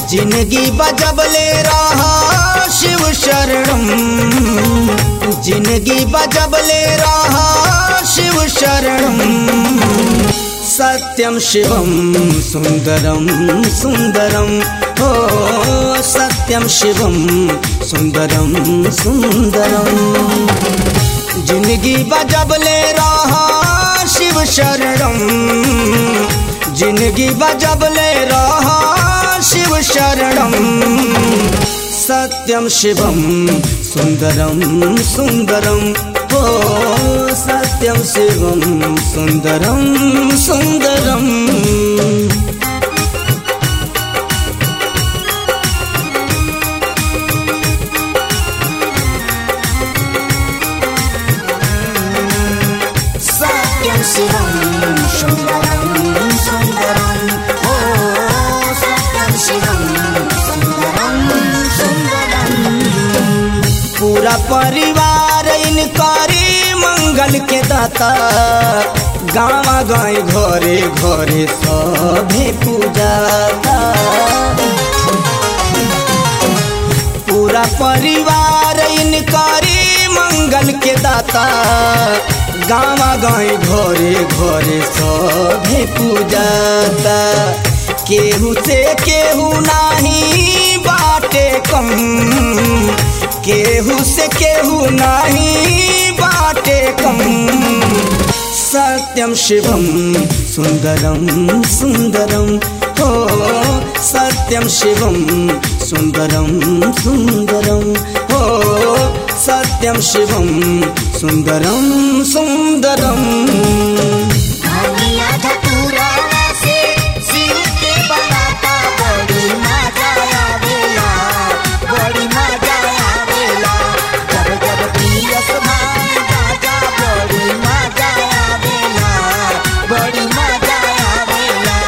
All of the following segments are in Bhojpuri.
जिंदगी बजबले रहा शिव शरणम, जिंदगी बजबले रहा शिव शरणम। सत्यम शिवम सुंदरम सुंदरम, हो सत्यम शिवम सुंदरम सुंदरम। जिंदगी बजबले रहा शिव शरणम, जिंदगी बजबले रहा शिव शरणम। सत्यम शिवम सुंदरम सुंदरम, हो सत्यम शिवम सुंदरम सुंदरम। सत्यम शिवम सुंदरम सुंदरम, हो सत्यम शिवम सुंदरम सुंदरम। पूरा परिवार इनकारी मंगल के दाता, गाँव गाय घरे घरे सभे पूजाता। पूरा परिवार इनकारी मंगल के दाता, गाँव गाय घरे घरे सभे पूजाता। केहू से केहू नाही बाटे कम, केहू से केहू नहीं बाटे कम। सत्यम शिवम सुंदरम सुंदरम, हो सत्यम शिवम सुंदरम सुंदरम, हो सत्यम शिवम सुंदरम सुंदरम। भानिया धतूरा से शिव के बनाता, बड़ी मजा आवेला, बड़ी मजा आवेला। जब जब पियस भांग गाजा, बड़ी मजा आवेला, बड़ी मजा आवेला।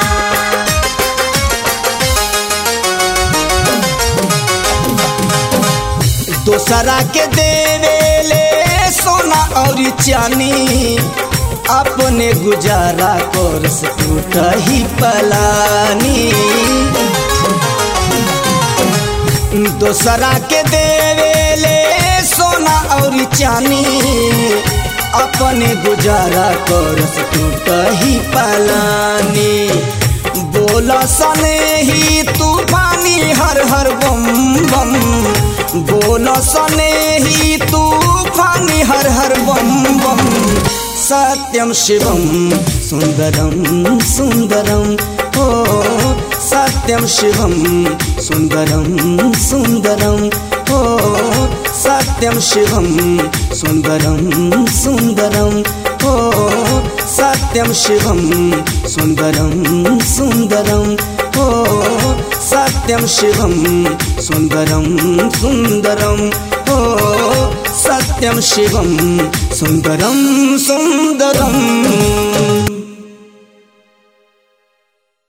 दोसरा के देवेले सोना और चानी, अपने गुजारा कर से टूटही पलानी। दोसरा के देवेले सोना और चानी, अपने गुजारा कर से टूटही पलानी। बोला सने ही तूफानी हर हर बम बम, बोला सने ही तूफानी हर हर बम बम। सत्यम शिवम सुंदरम सुंदरम, हो सत्यम शिवम सुंदरम सुंदरम, हो सत्यम शिवम सुंदरम सुंदरम, हो सत्यम शिवम सुंदरम सुंदरम, हो सत्यम शिवम सुंदरम सुंदरम, हो सत्यम शिवम सुंदरम सुंदरम।